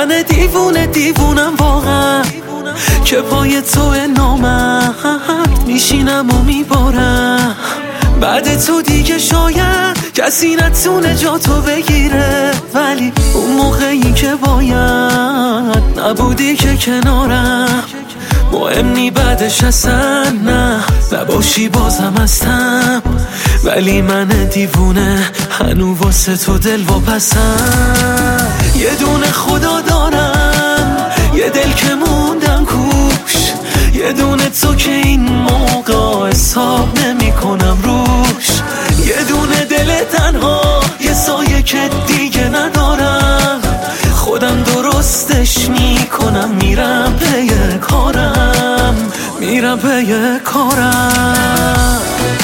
من دیوونم واقعا که پای تو نامرد میشینم و میبارم. بعد تو دیگه شاید کسی نتونه جا تو بگیره، ولی اون موقعی که باید نبودی که کنارم. مهم نی بعدش اصلا نباشی بازم هستم، ولی من دیوونه هنو واسه تو دل واپسم. یه دونه خدا دارم، یه دل که موندم کوش، یه دونه تو که این موقع حساب نمی کنم روش. یه دونه دل تنها، یه سایه که دیگه ندارم، خودم درستش میکنم. میرم پی کارم، میرم پی کارم.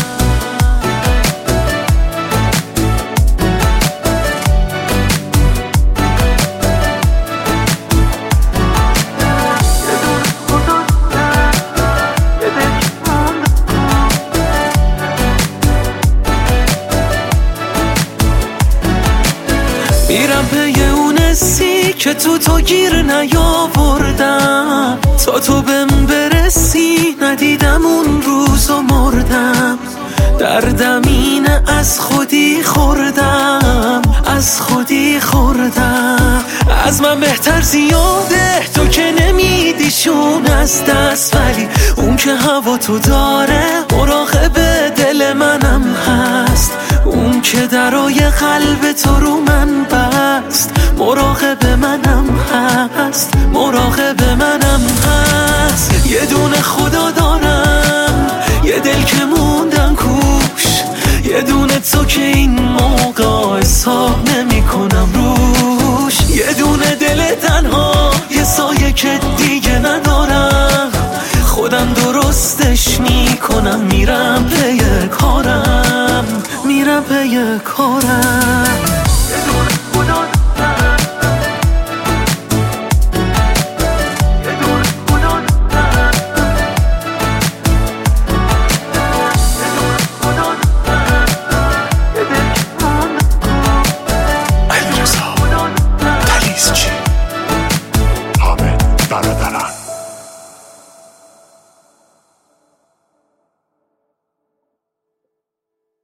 میرم پی اون حسی که تو گیر نیاوردم، تا تو بهم برسی ندیدم اون روز و مردم. دردم اینه از خودی خوردم، از خودی خوردم. از من بهتر زیاده تو که نمیدیشون از دست، ولی اون که هوا تو داره مراقب دل منم هست. اون که درای قلب تو رو من بست، مراقب منم هست، مراقب منم هست. یه دونه خدا دارم، یه دل که موندم کوش، یه دونه تو که این موقع حساب نمی کنم روش. یه دونه دل تنها، یه سایه که دیگه ندارم، خودم درستش میکنم. میرم پی کارم، میرم پی کارم.